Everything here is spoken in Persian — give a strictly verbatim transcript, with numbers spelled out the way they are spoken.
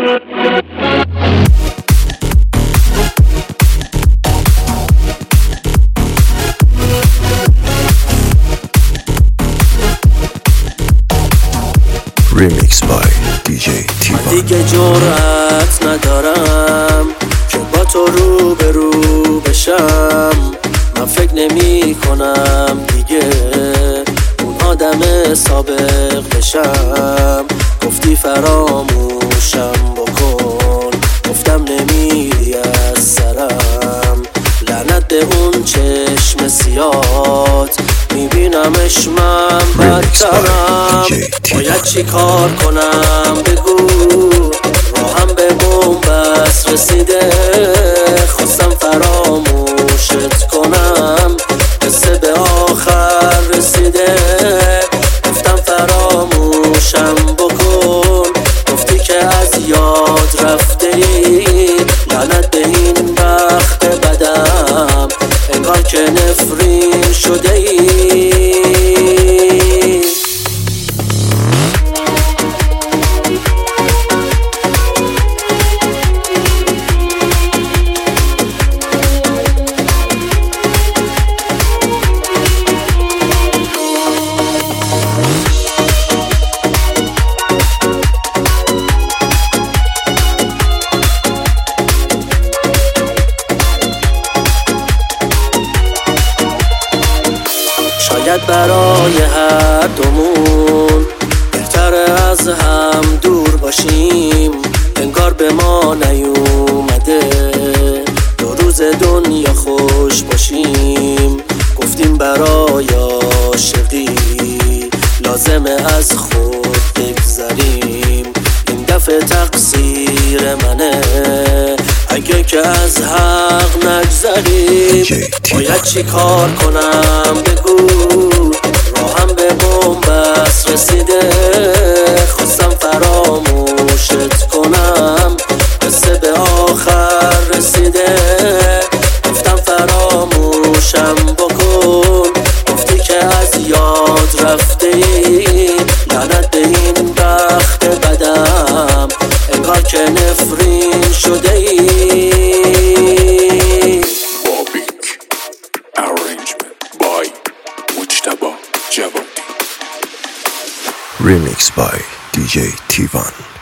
Remix by دی جی تیوان. من دیگه جرأت ندارم که با تو رو به رو بشم. من فکر نمی کنم دیگه اون آدم سابق بشم. گفتی فراموشم بکن، گفتم نمیری از سرم. لعنت به اون چشم سیات، میبینمش من بدترم. باید چی کار کنم بگو، راهم به بنبست رسیده. خواستم فراموشت کنم، قصه به آخر رسیده. گفتم فراموشم بکن، گفتی که از یاد رفته ای. لعنت به این بخت بدم، انگار که نفرین شده ای. شاید برای هر دومون بهتره از هم دور باشیم. انگار به ما نیومده دو روز دنیا خوش باشیم. گفتیم برای عاشقی لازمه از خود بگذریم. این دفعه تقصیر منه اگه که از حق نگذریم. باید چی کار کنم بگو، راهم به بنبست رسیده. خواستم فراموشت کنم، قصه به آخر رسیده. گفتم فراموشم بکن، گفتی که از یاد رفته ای. لعنت به این بخت بدم، انگار که نفرین شده ای. Remix by دی جی تیوان.